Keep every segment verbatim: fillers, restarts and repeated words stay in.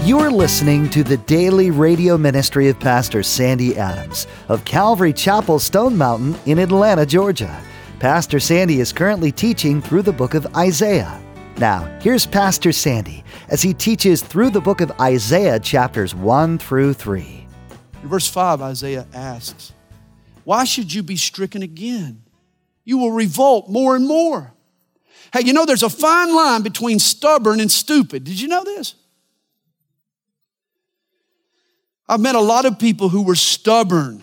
You're listening to the daily radio ministry of Pastor Sandy Adams of Calvary Chapel, Stone Mountain in Atlanta, Georgia. Pastor Sandy is currently teaching through the book of Isaiah. Now, here's Pastor Sandy as he teaches through the book of Isaiah chapters one through three. In verse five, Isaiah asks, "Why should you be stricken again? You will revolt more and more." Hey, you know there's a fine line between stubborn and stupid. Did you know this? I've met a lot of people who were stubborn,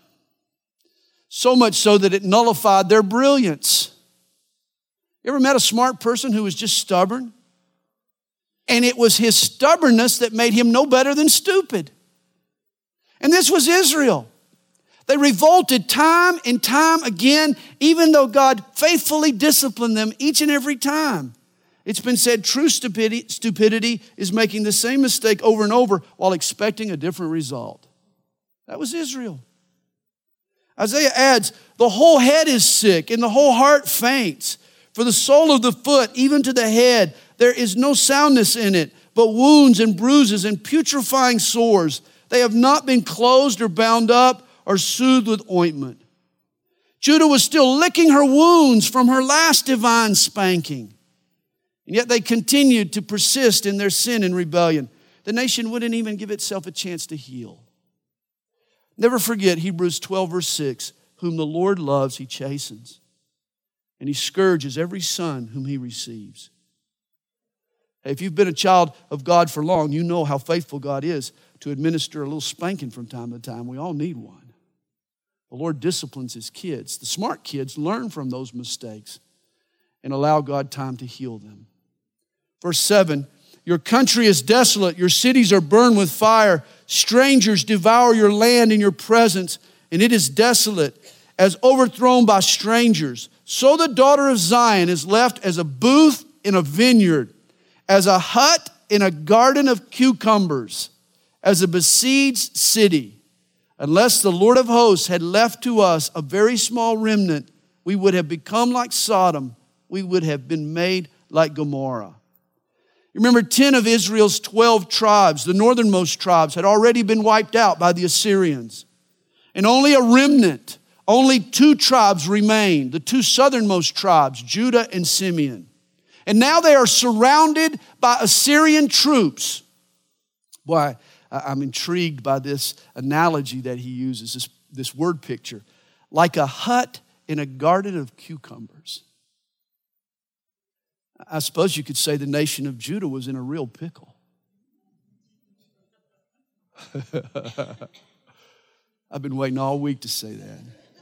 so much so that it nullified their brilliance. You ever met a smart person who was just stubborn? And it was his stubbornness that made him no better than stupid. And this was Israel. They revolted time and time again, even though God faithfully disciplined them each and every time. It's been said true stupidity, stupidity is making the same mistake over and over while expecting a different result. That was Israel. Isaiah adds, "The whole head is sick and the whole heart faints. For the sole of the foot, even to the head, there is no soundness in it, but wounds and bruises and putrefying sores. They have not been closed or bound up or soothed with ointment." Judah was still licking her wounds from her last divine spanking. And yet they continued to persist in their sin and rebellion. The nation wouldn't even give itself a chance to heal. Never forget Hebrews twelve verse six, "Whom the Lord loves, he chastens, and he scourges every son whom he receives." Hey, if you've been a child of God for long, you know how faithful God is to administer a little spanking from time to time. We all need one. The Lord disciplines his kids. The smart kids learn from those mistakes and allow God time to heal them. Verse seven, "Your country is desolate, your cities are burned with fire. Strangers devour your land in your presence, and it is desolate, as overthrown by strangers. So the daughter of Zion is left as a booth in a vineyard, as a hut in a garden of cucumbers, as a besieged city. Unless the Lord of hosts had left to us a very small remnant, we would have become like Sodom. We would have been made like Gomorrah." You remember ten of Israel's twelve tribes, the northernmost tribes, had already been wiped out by the Assyrians. And only a remnant, only two tribes remained, the two southernmost tribes, Judah and Simeon. And now they are surrounded by Assyrian troops. Boy, I'm intrigued by this analogy that he uses, this, this word picture. Like a hut in a garden of cucumbers. I suppose you could say the nation of Judah was in a real pickle. I've been waiting all week to say that.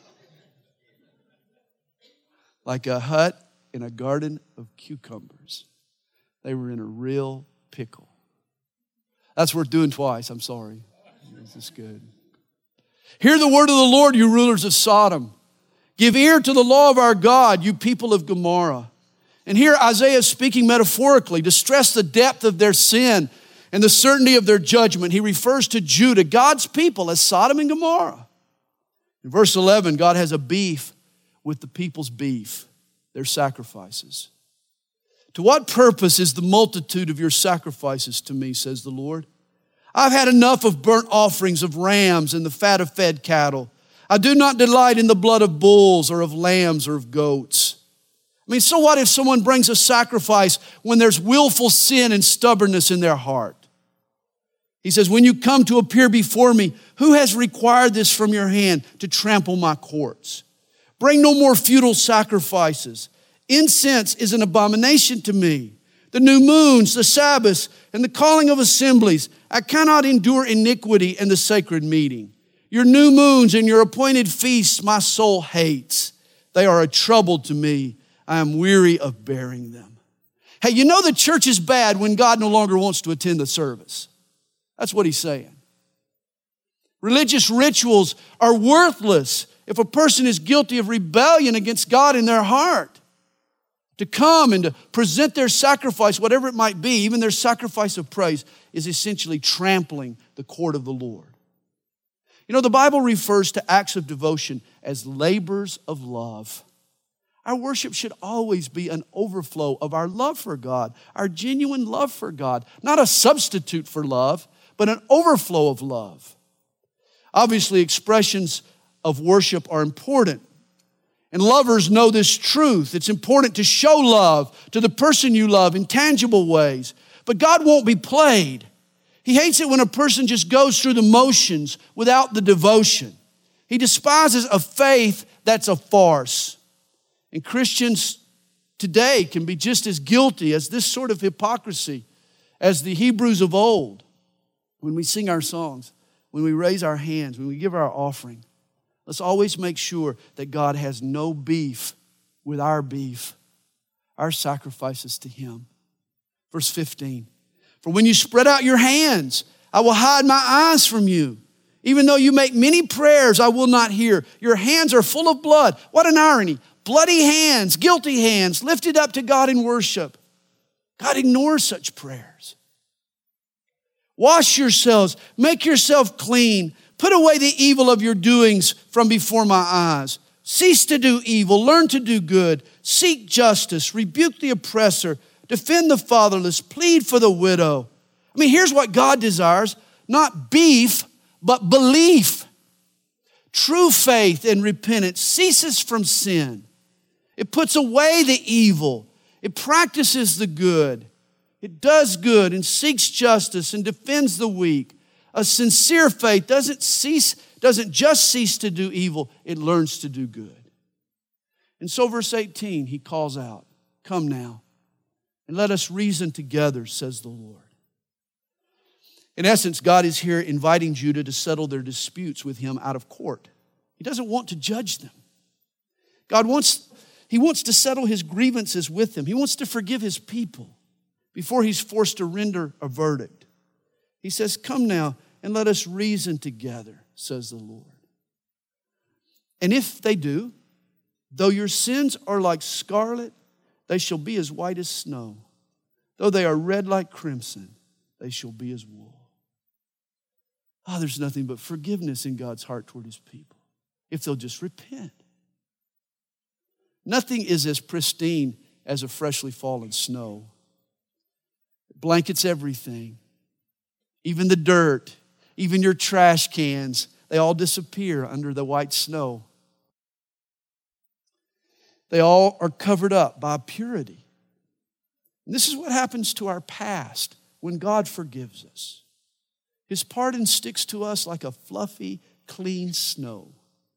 Like a hut in a garden of cucumbers. They were in a real pickle. That's worth doing twice. I'm sorry. This is good. "Hear the word of the Lord, you rulers of Sodom. Give ear to the law of our God, you people of Gomorrah." And here Isaiah is speaking metaphorically to stress the depth of their sin and the certainty of their judgment. He refers to Judah, God's people, as Sodom and Gomorrah. In verse eleven, God has a beef with the people's beef, their sacrifices. "To what purpose is the multitude of your sacrifices to me, says the Lord? I've had enough of burnt offerings of rams and the fat of fed cattle. I do not delight in the blood of bulls or of lambs or of goats." I mean, so what if someone brings a sacrifice when there's willful sin and stubbornness in their heart? He says, "When you come to appear before me, who has required this from your hand to trample my courts? Bring no more futile sacrifices. Incense is an abomination to me. The new moons, the Sabbaths, and the calling of assemblies. I cannot endure iniquity and the sacred meeting. Your new moons and your appointed feasts my soul hates. They are a trouble to me. I am weary of bearing them." Hey, you know the church is bad when God no longer wants to attend the service. That's what he's saying. Religious rituals are worthless if a person is guilty of rebellion against God in their heart. To come and to present their sacrifice, whatever it might be, even their sacrifice of praise, is essentially trampling the court of the Lord. You know, the Bible refers to acts of devotion as labors of love. Our worship should always be an overflow of our love for God, our genuine love for God, not a substitute for love, but an overflow of love. Obviously, expressions of worship are important. And lovers know this truth. It's important to show love to the person you love in tangible ways. But God won't be played. He hates it when a person just goes through the motions without the devotion. He despises a faith that's a farce. And Christians today can be just as guilty as this sort of hypocrisy as the Hebrews of old. When we sing our songs, when we raise our hands, when we give our offering, let's always make sure that God has no beef with our beef, our sacrifices to Him. Verse fifteen, for when you spread out your hands, I will hide my eyes from you. Even though you make many prayers, I will not hear. Your hands are full of blood. What an irony. Bloody hands, guilty hands, lifted up to God in worship. God ignores such prayers. Wash yourselves, make yourself clean. Put away the evil of your doings from before my eyes. Cease to do evil, learn to do good. Seek justice, rebuke the oppressor, defend the fatherless, plead for the widow. I mean, here's what God desires, not beef, but belief. True faith and repentance ceases from sin. It puts away the evil. It practices the good. It does good and seeks justice and defends the weak. A sincere faith doesn't cease, doesn't just cease to do evil, it learns to do good. And so verse eighteen, he calls out, come now, and let us reason together, says the Lord. In essence, God is here inviting Judah to settle their disputes with him out of court. He doesn't want to judge them. God wants, he wants to settle his grievances with them. He wants to forgive his people before he's forced to render a verdict. He says, come now and let us reason together, says the Lord. And if they do, though your sins are like scarlet, they shall be as white as snow. Though they are red like crimson, they shall be as wool. Oh, there's nothing but forgiveness in God's heart toward his people if they'll just repent. Nothing is as pristine as a freshly fallen snow. It blankets everything. Even the dirt, even your trash cans, they all disappear under the white snow. They all are covered up by purity. And this is what happens to our past when God forgives us. His pardon sticks to us like a fluffy, clean snow.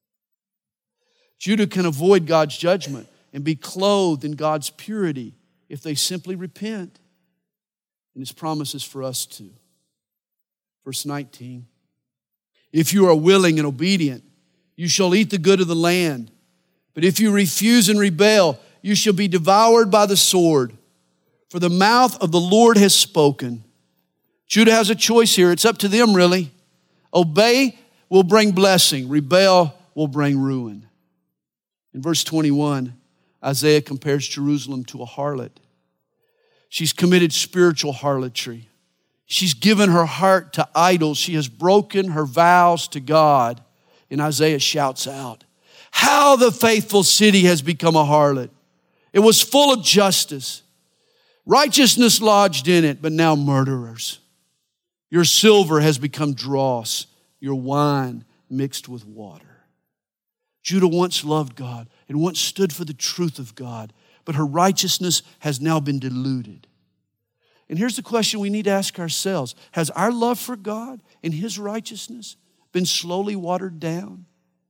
Judah can avoid God's judgment and be clothed in God's purity if they simply repent. And his promise is for us too. Verse nineteen, if you are willing and obedient, you shall eat the good of the land. But if you refuse and rebel, you shall be devoured by the sword. For the mouth of the Lord has spoken. Judah has a choice here. It's up to them, really. Obey will bring blessing. Rebel will bring ruin. In verse twenty-one, Isaiah compares Jerusalem to a harlot. She's committed spiritual harlotry. She's given her heart to idols. She has broken her vows to God. And Isaiah shouts out, how the faithful city has become a harlot. It was full of justice. Righteousness lodged in it, but now murderers. Your silver has become dross, your wine mixed with water. Judah once loved God and once stood for the truth of God, but her righteousness has now been diluted. And here's the question we need to ask ourselves. Has our love for God and his righteousness been slowly watered down?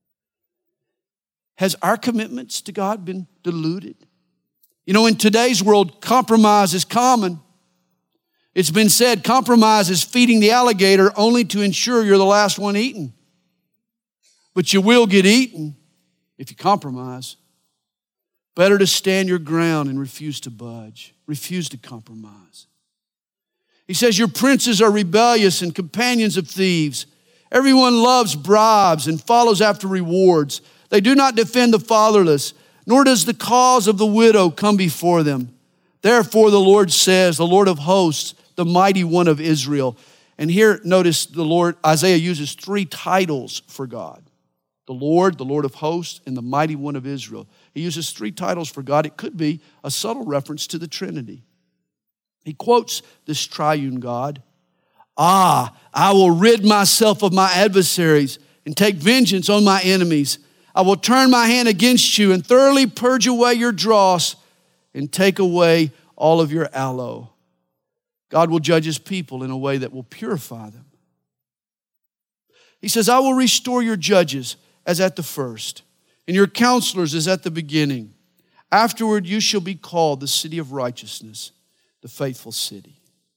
Has our commitments to God been diluted? You know, in today's world, compromise is common. It's been said compromise is feeding the alligator only to ensure you're the last one eaten. But you will get eaten if you compromise. Better to stand your ground and refuse to budge. Refuse to compromise. He says, your princes are rebellious and companions of thieves. Everyone loves bribes and follows after rewards. They do not defend the fatherless, nor does the cause of the widow come before them. Therefore, the Lord says, the Lord of hosts, the mighty one of Israel. And here, notice the Lord, Isaiah uses three titles for God. The Lord, the Lord of hosts, and the mighty one of Israel. He uses three titles for God. It could be a subtle reference to the Trinity. He quotes this triune God. Ah, I will rid myself of my adversaries and take vengeance on my enemies. I will turn my hand against you and thoroughly purge away your dross and take away all of your aloe. God will judge his people in a way that will purify them. He says, I will restore your judges as at the first, and your counselors as at the beginning. Afterward you shall be called the city of righteousness, the faithful city.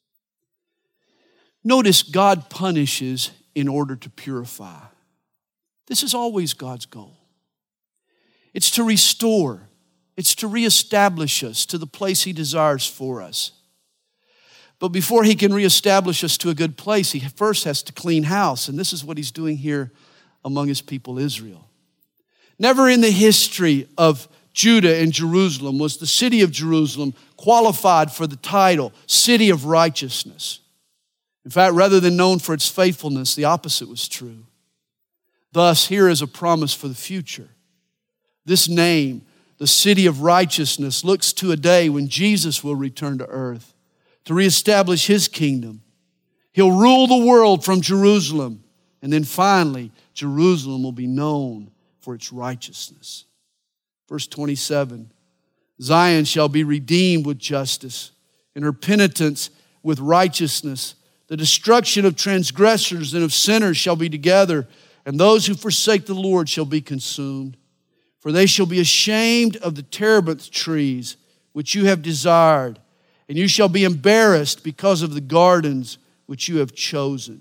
Notice God punishes in order to purify. This is always God's goal. It's to restore. It's to reestablish us to the place he desires for us. But before he can reestablish us to a good place, he first has to clean house. And this is what he's doing here among his people Israel. Never in the history of Judah and Jerusalem was the city of Jerusalem qualified for the title, City of Righteousness. In fact, rather than known for its faithfulness, the opposite was true. Thus, here is a promise for the future. This name, the City of Righteousness, looks to a day when Jesus will return to earth to reestablish his kingdom. He'll rule the world from Jerusalem. And then finally, Jerusalem will be known for its righteousness. Verse twenty-seven, Zion shall be redeemed with justice, and her penitence with righteousness. The destruction of transgressors and of sinners shall be together, and those who forsake the Lord shall be consumed. For they shall be ashamed of the terebinth trees which you have desired, and you shall be embarrassed because of the gardens which you have chosen.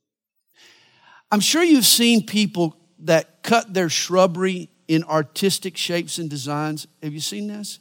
I'm sure you've seen people that cut their shrubbery in artistic shapes and designs. Have you seen this?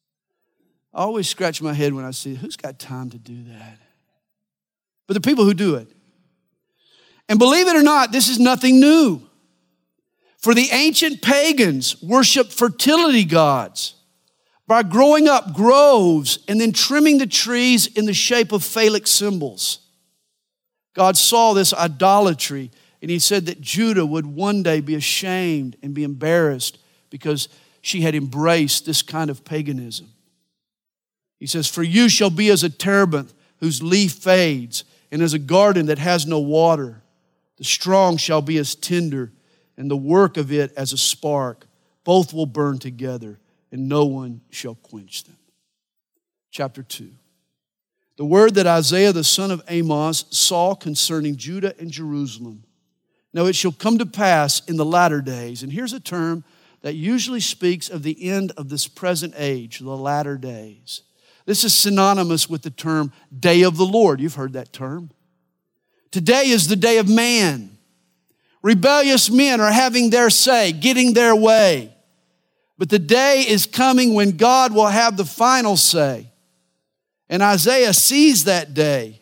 I always scratch my head when I see it. Who's got time to do that? But the people who do it. And believe it or not, this is nothing new. For the ancient pagans worshiped fertility gods by growing up groves and then trimming the trees in the shape of phallic symbols. God saw this idolatry, and he said that Judah would one day be ashamed and be embarrassed because she had embraced this kind of paganism. He says, for you shall be as a terebinth whose leaf fades, and as a garden that has no water. The strong shall be as tinder, and the work of it as a spark. Both will burn together, and no one shall quench them. Chapter two. The word that Isaiah the son of Amos saw concerning Judah and Jerusalem. Now it shall come to pass in the latter days. And here's a term that usually speaks of the end of this present age, the latter days. This is synonymous with the term day of the Lord. You've heard that term. Today is the day of man. Rebellious men are having their say, getting their way. But the day is coming when God will have the final say. And Isaiah sees that day.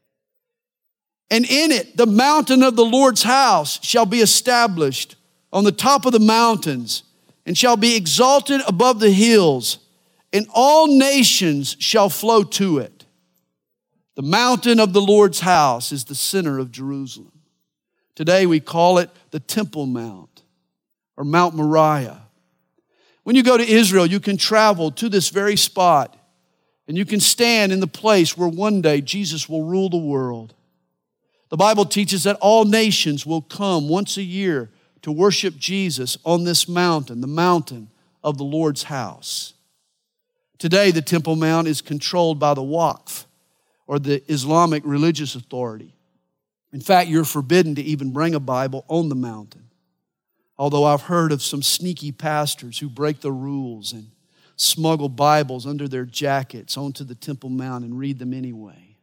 And in it, the mountain of the Lord's house shall be established on the top of the mountains and shall be exalted above the hills, and all nations shall flow to it. The mountain of the Lord's house is the center of Jerusalem. Today we call it the Temple Mount or Mount Moriah. When you go to Israel, you can travel to this very spot and you can stand in the place where one day Jesus will rule the world. The Bible teaches that all nations will come once a year to worship Jesus on this mountain, the mountain of the Lord's house. Today, the Temple Mount is controlled by the Waqf, or the Islamic religious authority. In fact, you're forbidden to even bring a Bible on the mountain. Although I've heard of some sneaky pastors who break the rules and smuggle Bibles under their jackets onto the Temple Mount and read them anyway.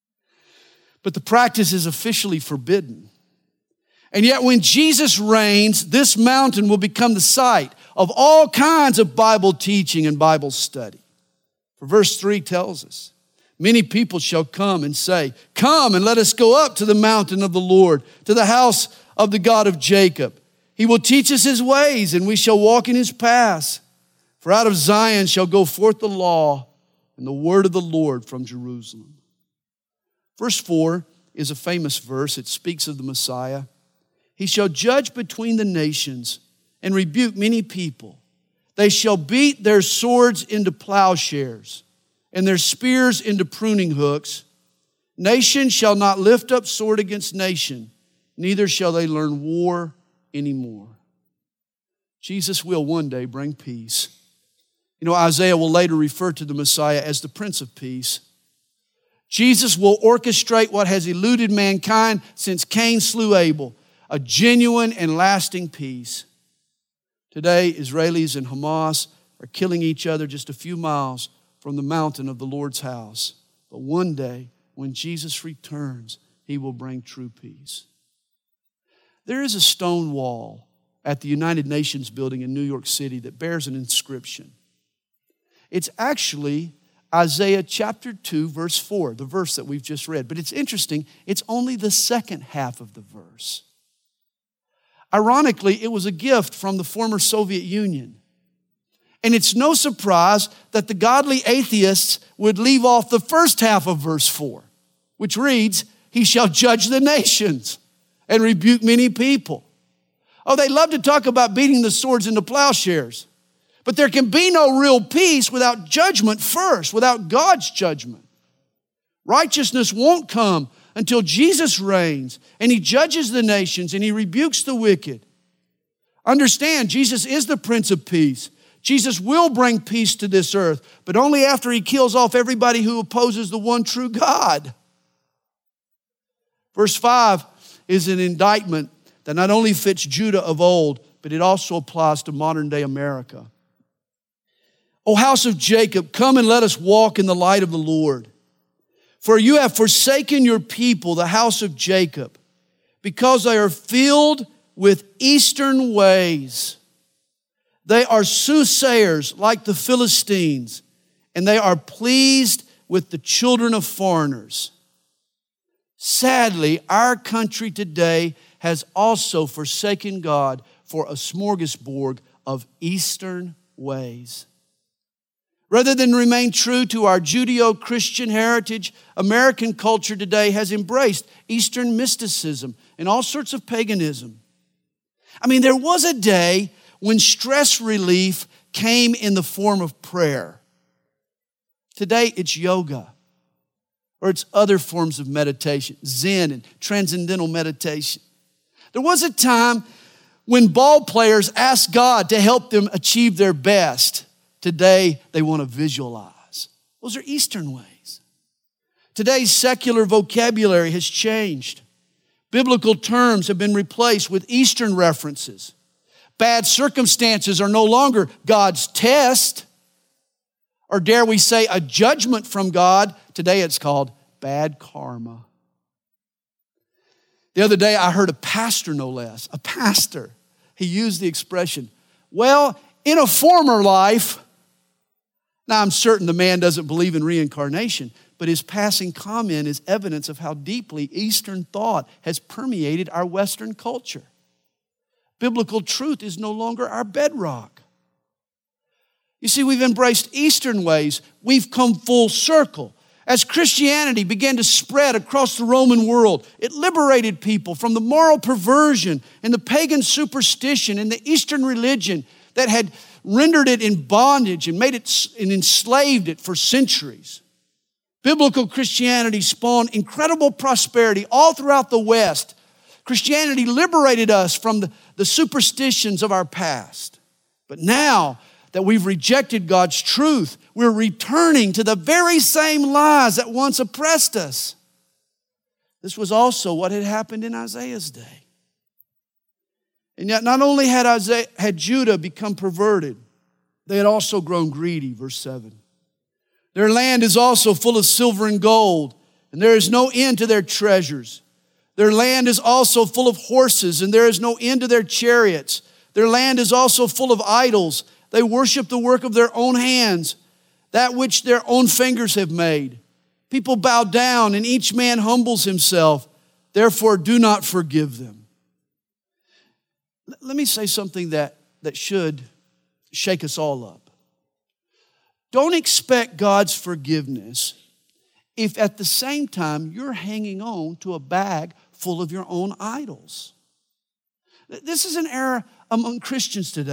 But the practice is officially forbidden. And yet when Jesus reigns, this mountain will become the site of all kinds of Bible teaching and Bible study. For verse three tells us, many people shall come and say, come and let us go up to the mountain of the Lord, to the house of the God of Jacob. He will teach us his ways, and we shall walk in his paths. For out of Zion shall go forth the law and the word of the Lord from Jerusalem. Verse four is a famous verse. It speaks of the Messiah. He shall judge between the nations and rebuke many people. They shall beat their swords into plowshares and their spears into pruning hooks. Nation shall not lift up sword against nation, neither shall they learn war anymore. Jesus will one day bring peace. You know, Isaiah will later refer to the Messiah as the Prince of Peace. Jesus will orchestrate what has eluded mankind since Cain slew Abel, a genuine and lasting peace. Today, Israelis and Hamas are killing each other just a few miles from the mountain of the Lord's house. But one day, when Jesus returns, He will bring true peace. There is a stone wall at the United Nations building in New York City that bears an inscription. It's actually Isaiah chapter two, verse four, the verse that we've just read. But it's interesting, it's only the second half of the verse. Ironically, it was a gift from the former Soviet Union. And it's no surprise that the godly atheists would leave off the first half of verse four, which reads, He shall judge the nations and rebuke many people. Oh, they love to talk about beating the swords into plowshares. But there can be no real peace without judgment first, without God's judgment. Righteousness won't come until Jesus reigns and He judges the nations and He rebukes the wicked. Understand, Jesus is the Prince of Peace. Jesus will bring peace to this earth, but only after He kills off everybody who opposes the one true God. Verse five is an indictment that not only fits Judah of old, but it also applies to modern day America. O house of Jacob, come and let us walk in the light of the Lord. For you have forsaken your people, the house of Jacob, because they are filled with eastern ways. They are soothsayers like the Philistines, and they are pleased with the children of foreigners. Sadly, our country today has also forsaken God for a smorgasbord of eastern ways. Rather than remain true to our Judeo-Christian heritage, American culture today has embraced Eastern mysticism and all sorts of paganism. I mean, there was a day when stress relief came in the form of prayer. Today, it's yoga, or it's other forms of meditation, Zen and transcendental meditation. There was a time when ball players asked God to help them achieve their best. Today, they want to visualize. Those are Eastern ways. Today's secular vocabulary has changed. Biblical terms have been replaced with Eastern references. Bad circumstances are no longer God's test, or dare we say a judgment from God. Today it's called bad karma. The other day I heard a pastor, no less, a pastor, he used the expression, well, in a former life. Now I'm certain the man doesn't believe in reincarnation, but his passing comment is evidence of how deeply Eastern thought has permeated our Western culture. Biblical truth is no longer our bedrock. You see, we've embraced Eastern ways. We've come full circle. As Christianity began to spread across the Roman world, it liberated people from the moral perversion and the pagan superstition and the Eastern religion that had rendered it in bondage and made it and enslaved it for centuries. Biblical Christianity spawned incredible prosperity all throughout the West. Christianity liberated us from the, the superstitions of our past. But now that we've rejected God's truth, we're returning to the very same lies that once oppressed us. This was also what had happened in Isaiah's day. And yet not only had Isaiah, had Judah become perverted, they had also grown greedy, verse seven. Their land is also full of silver and gold, and there is no end to their treasures. Their land is also full of horses, and there is no end to their chariots. Their land is also full of idols. They worship the work of their own hands, that which their own fingers have made. People bow down, and each man humbles himself. Therefore, do not forgive them. Let me say something that, that should shake us all up. Don't expect God's forgiveness if at the same time you're hanging on to a bag full of your own idols. This is an error among Christians today.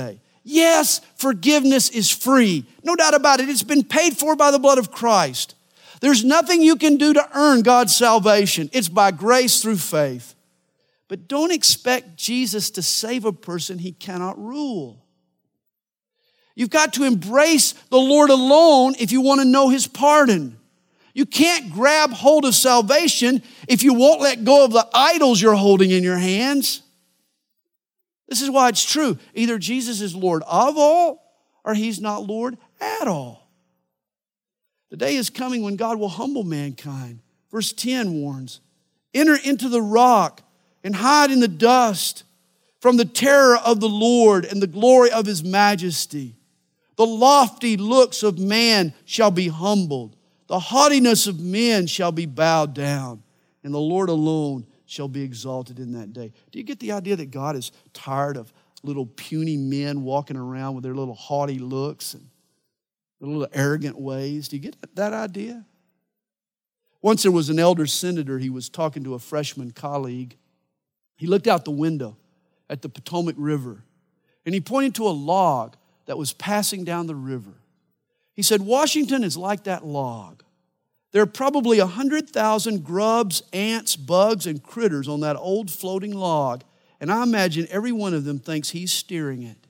Yes, forgiveness is free. No doubt about it. It's been paid for by the blood of Christ. There's nothing you can do to earn God's salvation. It's by grace through faith. But don't expect Jesus to save a person he cannot rule. You've got to embrace the Lord alone if you want to know his pardon. You can't grab hold of salvation if you won't let go of the idols you're holding in your hands. This is why it's true. Either Jesus is Lord of all or he's not Lord at all. The day is coming when God will humble mankind. Verse ten warns, enter into the rock and hide in the dust from the terror of the Lord and the glory of his majesty. The lofty looks of man shall be humbled. The haughtiness of men shall be bowed down. And the Lord alone shall be exalted in that day. Do you get the idea that God is tired of little puny men walking around with their little haughty looks and their little arrogant ways? Do you get that idea? Once there was an elder senator. He was talking to a freshman colleague. He looked out the window at the Potomac River, and he pointed to a log that was passing down the river. He said, Washington is like that log. There are probably one hundred thousand grubs, ants, bugs, and critters on that old floating log, and I imagine every one of them thinks he's steering it.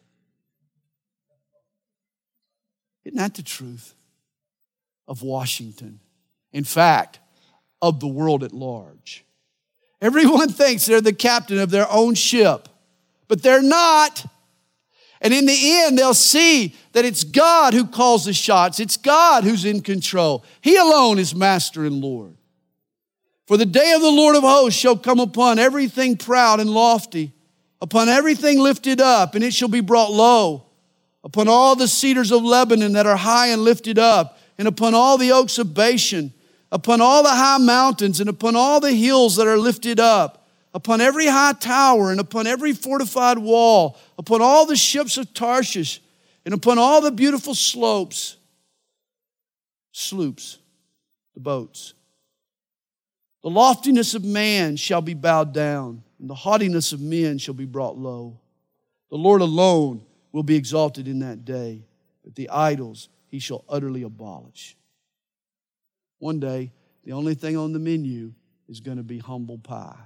Isn't that the truth of Washington? In fact, of the world at large. Everyone thinks they're the captain of their own ship, but they're not. And in the end, they'll see that it's God who calls the shots. It's God who's in control. He alone is master and Lord. For the day of the Lord of hosts shall come upon everything proud and lofty, upon everything lifted up, and it shall be brought low, upon all the cedars of Lebanon that are high and lifted up, and upon all the oaks of Bashan, upon all the high mountains, and upon all the hills that are lifted up, upon every high tower, and upon every fortified wall, upon all the ships of Tarshish, and upon all the beautiful slopes, sloops, the boats. The loftiness of man shall be bowed down, and the haughtiness of men shall be brought low. The Lord alone will be exalted in that day, but the idols he shall utterly abolish. One day, the only thing on the menu is going to be humble pie.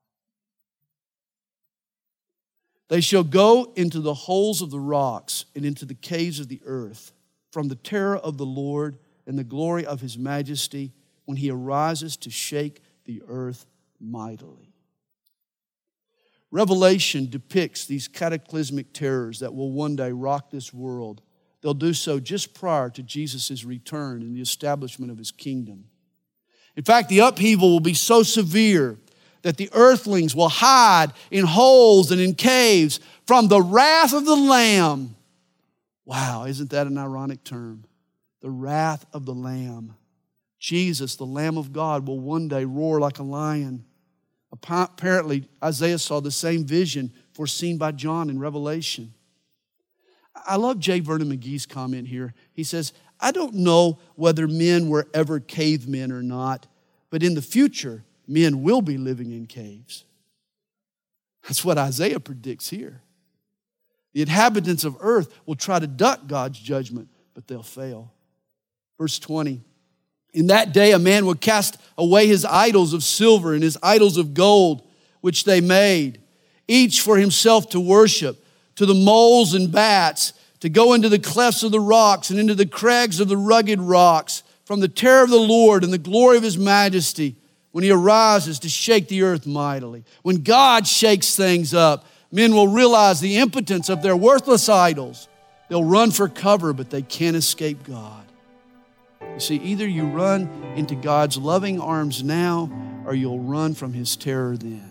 They shall go into the holes of the rocks and into the caves of the earth, from the terror of the Lord and the glory of his majesty, when he arises to shake the earth mightily. Revelation depicts these cataclysmic terrors that will one day rock this world. They'll do so just prior to Jesus' return and the establishment of his kingdom. In fact, the upheaval will be so severe that the earthlings will hide in holes and in caves from the wrath of the Lamb. Wow, isn't that an ironic term? The wrath of the Lamb. Jesus, the Lamb of God, will one day roar like a lion. Apparently, Isaiah saw the same vision foreseen by John in Revelation. I love J. Vernon McGee's comment here. He says, I don't know whether men were ever cavemen or not, but in the future, men will be living in caves. That's what Isaiah predicts here. The inhabitants of earth will try to duck God's judgment, but they'll fail. Verse twenty, in that day a man will cast away his idols of silver and his idols of gold, which they made, each for himself to worship, to the moles and bats, to go into the clefts of the rocks and into the crags of the rugged rocks, from the terror of the Lord and the glory of his majesty, when he arises to shake the earth mightily. When God shakes things up, men will realize the impotence of their worthless idols. They'll run for cover, but they can't escape God. You see, either you run into God's loving arms now, or you'll run from his terror then.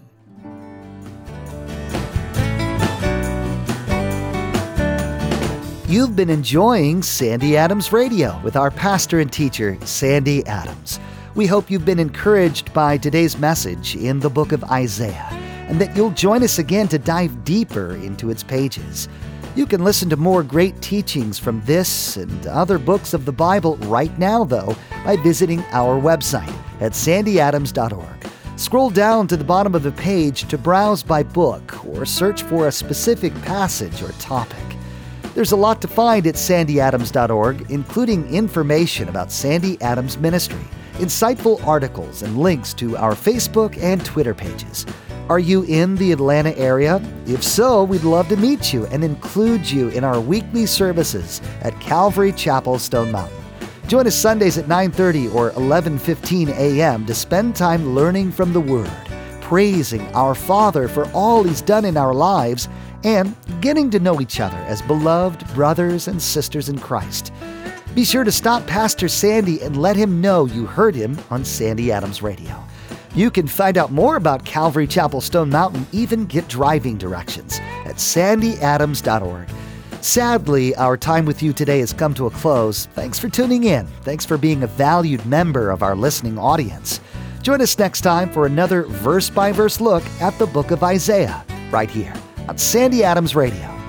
You've been enjoying Sandy Adams Radio with our pastor and teacher, Sandy Adams. We hope you've been encouraged by today's message in the book of Isaiah, and that you'll join us again to dive deeper into its pages. You can listen to more great teachings from this and other books of the Bible right now, though, by visiting our website at sandy adams dot org. Scroll down to the bottom of the page to browse by book or search for a specific passage or topic. There's a lot to find at sandy adams dot org, including information about Sandy Adams Ministry, insightful articles, and links to our Facebook and Twitter pages. Are you in the Atlanta area? If so, we'd love to meet you and include you in our weekly services at Calvary Chapel, Stone Mountain. Join us Sundays at nine thirty or eleven fifteen a.m. to spend time learning from the Word, praising our Father for all He's done in our lives, and getting to know each other as beloved brothers and sisters in Christ. Be sure to stop Pastor Sandy and let him know you heard him on Sandy Adams Radio. You can find out more about Calvary Chapel Stone Mountain, even get driving directions at sandy adams dot org. Sadly, our time with you today has come to a close. Thanks for tuning in. Thanks for being a valued member of our listening audience. Join us next time for another verse-by-verse look at the book of Isaiah, right here on Sandy Adams Radio.